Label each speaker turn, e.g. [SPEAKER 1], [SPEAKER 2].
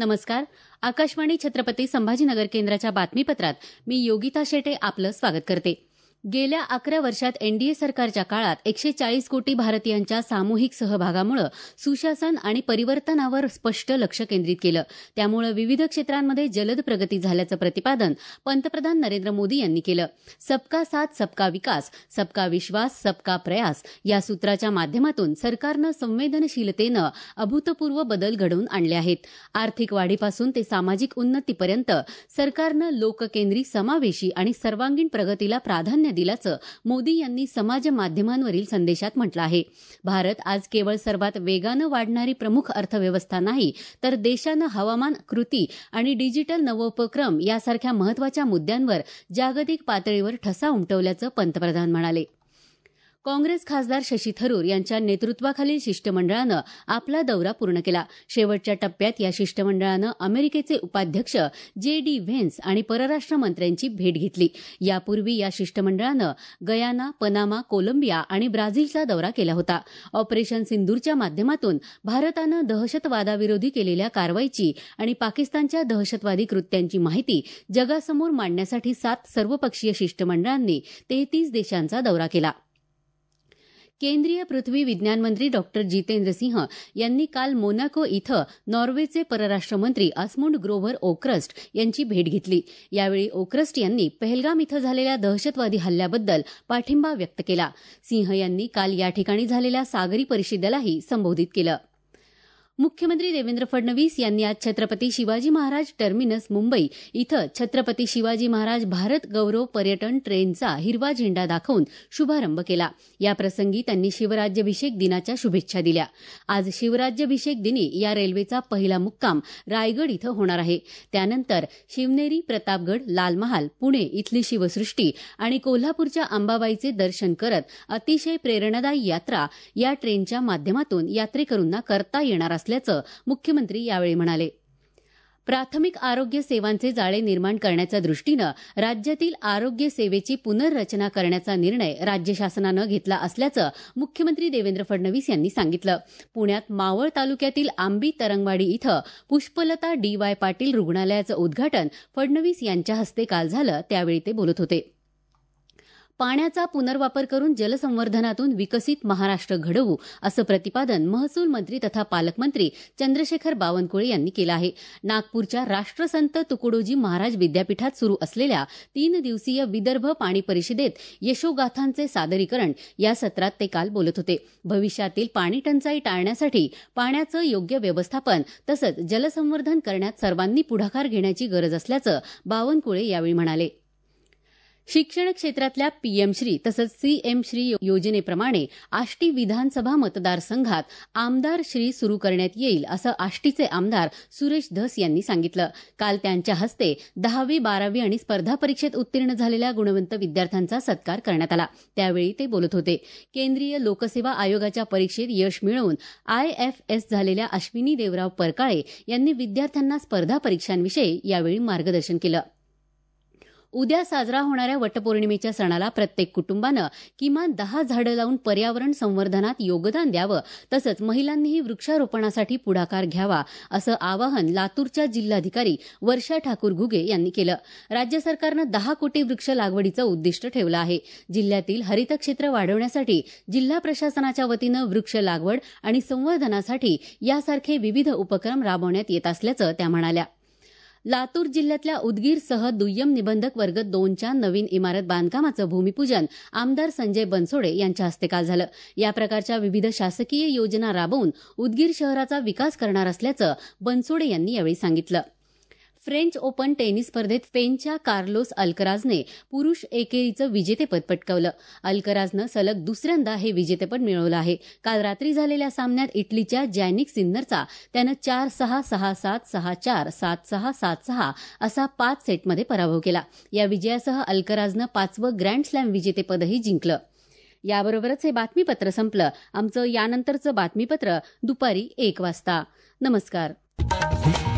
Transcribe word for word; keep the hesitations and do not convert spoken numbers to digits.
[SPEAKER 1] नमस्कार. आकाशवाणी छत्रपती संभाजीनगर केंद्राच्या बातमीपत्रात मी योगिता शेटे आपलं स्वागत करते. गेल्या अकरा वर्षात एनडीए सरकारच्या काळात एकशे चाळीस कोटी भारतीयांच्या सामूहिक सहभागामुळे सुशासन आणि परिवर्तनावर स्पष्ट लक्ष केंद्रित केलं. त्यामुळे विविध क्षेत्रांमध्ये जलद प्रगती झाल्याचं प्रतिपादन पंतप्रधान नरेंद्र मोदी यांनी केलं. सबका साथ सबका विकास, सबका विश्वास, सबका प्रयास या सूत्राच्या माध्यमातून सरकारनं संवेदनशीलतेनं अभूतपूर्व बदल घडवून आणले आहेत. आर्थिक वाढीपासून ते सामाजिक उन्नतीपर्यंत सरकारनं लोककेंद्री, समावेशी आणि सर्वांगीण प्रगतीला प्राधान्य दिल्याचं मोदी यांनी समाज माध्यमांवरील संदेशात म्हटलं आहे. भारत आज केवळ सर्वात वेगानं वाढणारी प्रमुख अर्थव्यवस्था नाही, तर देशानं हवामान, कृती आणि डिजिटल नवोपक्रम यासारख्या महत्वाच्या मुद्द्यांवर जागतिक पातळीवर ठसा उमटवल्याचं पंतप्रधान म्हणाले. काँग्रेस खासदार शशी थरूर यांच्या नेतृत्वाखालील शिष्टमंडळानं आपला दौरा पूर्ण केला. शेवटच्या टप्प्यात या शिष्टमंडळानं अमेरिकेचे उपाध्यक्ष जे डी व्हेन्स आणि परराष्ट्र मंत्र्यांची भेट घेतली. यापूर्वी या शिष्टमंडळानं गयाना, पनामा, कोलंबिया आणि ब्राझीलचा दौरा केला होता. ऑपरेशन सिंदूरच्या माध्यमातून भारतानं दहशतवादाविरोधी केलेल्या कारवाईची आणि पाकिस्तानच्या दहशतवादी कृत्यांची माहिती जगासमोर मांडण्यासाठी सात सर्वपक्षीय शिष्टमंडळांनी तेहतीस देशांचा दौरा केला. केंद्रीय पृथ्वी विज्ञान मंत्री डॉक्टर जितेंद्र सिंह यांनी काल मोनाको इथं नॉर्वेचे परराष्ट्र मंत्री आस्मुंड ग्रोव्हर ओक्रस्ट यांची भेट घेतली. यावेळी ओक्रस्ट यांनी पहलगाम इथं झालेल्या दहशतवादी हल्ल्याबद्दल पाठिंबा व्यक्त केला. सिंह यांनी काल या ठिकाणी झालेल्या सागरी परिषदेलाही संबोधित केलं. मुख्यमंत्री देवेंद्र फडणवीस यांनी आज छत्रपती शिवाजी महाराज टर्मिनस मुंबई इथं छत्रपती शिवाजी महाराज भारत गौरव पर्यटन ट्रेनचा हिरवा झेंडा दाखवून शुभारंभ केला. याप्रसंगी त्यांनी शिवराज्याभिषेक दिनाच्या शुभेच्छा दिल्या. आज शिवराज्याभिषेक दिनी या रेल्वेचा पहिला मुक्काम रायगड इथं होणार आहे. त्यानंतर शिवनेरी, प्रतापगड, लाल महाल, पुणे इथली शिवसृष्टी आणि कोल्हापूरच्या अंबाबाईचे दर्शन करत अतिशय प्रेरणादायी यात्रा या ट्रेनच्या माध्यमातून यात्रेकरूंना करता येणार असल्याचं मुख्यमंत्री यावेळी म्हणाले. प्राथमिक आरोग्य सेवांचे जाळे निर्माण करण्याच्या दृष्टीनं राज्यातील आरोग्य सेवेची पुनर्रचना करण्याचा निर्णय राज्य शासनानं घेतला असल्याचं मुख्यमंत्री देवेंद्र फडणवीस यांनी सांगितलं. पुण्यात मावळ तालुक्यातील आंबी तरंगवाडी इथं पुष्पलता डी वाय पाटील रुग्णालयाचं उद्घाटन फडणवीस यांच्या हस्ते काल झालं. त्यावेळी ते बोलत होते. पाण्याचा पुनर्वापर करून जलसंवर्धनातून विकसित महाराष्ट्र घडवू असं प्रतिपादन महसूल मंत्री तथा पालकमंत्री चंद्रशेखर बावनकुळे यांनी केलं आहे. नागपूरच्या राष्ट्रसंत तुकडोजी महाराज विद्यापीठात सुरू असलेल्या तीन दिवसीय विदर्भ पाणी परिषदेत यशोगाथांचे सादरीकरण या सत्रात ते काल बोलत होते. भविष्यातील पाणी टंचाई टाळण्यासाठी पाण्याचं योग्य व्यवस्थापन तसंच जलसंवर्धन करण्यात सर्वांनी पुढाकार घेण्याची गरज असल्याचं बावनकुळे यावेळी म्हणाले. शिक्षण क्षेत्रातल्या पीएमश्री तसंच सीएमश्री योजनेप्रमाणे आष्टी विधानसभा मतदारसंघात आमदार श्री सुरू करण्यात येईल असं आष्टीचे आमदार सुरेश धस यांनी सांगितलं. काल त्यांच्या हस्ते दहावी, बारावी आणि स्पर्धा परीक्षेत उत्तीर्ण झालेल्या गुणवंत विद्यार्थ्यांचा सत्कार करण्यात आला. त्यावेळी ते बोलत होते. केंद्रीय लोकसेवा आयोगाच्या परीक्षेत यश मिळवून आयएफएस झालेल्या अश्विनी देवराव परकाळे यांनी विद्यार्थ्यांना स्पर्धा परीक्षांविषयी यावेळी मार्गदर्शन केलं. उद्या साजरा होणाऱ्या वटपौर्णिमेच्या सणाला प्रत्येक कुटुंबानं किमान दहा झाडं लावून पर्यावरण संवर्धनात योगदान द्यावं तसंच महिलांनीही वृक्षारोपणासाठी पुढाकार घ्यावा असं आवाहन लातूरच्या जिल्हाधिकारी वर्षा ठाकूर घुगे यांनी केलं. राज्य सरकारनं दहा कोटी वृक्ष लागवडीचं उद्दिष्ट ठेवलं आहे. जिल्ह्यातील हरित क्षेत्र वाढवण्यासाठी जिल्हा प्रशासनाच्या वतीनं वृक्ष लागवड आणि संवर्धनासाठी यासारखे विविध उपक्रम राबवण्यात येत असल्याचं त्या म्हणाल्या. लातूर जिल्ह्यातल्या उदगीरसह दुय्यम निबंधक वर्ग दोनच्या नवीन इमारत बांधकामाचं भूमिपूजन आमदार संजय बनसोडे यांच्या हस्ते काल झालं. या प्रकारच्या विविध शासकीय योजना राबवून उदगीर शहराचा विकास करणार असल्याचं बनसोडे यांनी यावेळी सांगितलं. फ्रेंच ओपन टेनिस स्पर्धेत स्पेनच्या कार्लोस अल्कराजने पुरुष एकेरीचं विजेतेपद पटकावलं. अल्कराजनं सलग दुसऱ्यांदा हे विजेतेपद मिळवलं आहे. काल रात्री झालेल्या सामन्यात इटलीच्या जॅनिक सिन्नरचा त्यानं चार सहा, सहा सात, सहा चार, सात सहा, सात सहा असा पाच सेटमध्ये पराभव केला. या विजयासह अल्कराजनं पाचवं ग्रँड स्लॅम विजेतेपदही जिंकलं. याबरोबरच हे बातमीपत्र संपलं. आमचं यानंतरचं बातमीपत्र दुपारी एक वाजता. नमस्कार.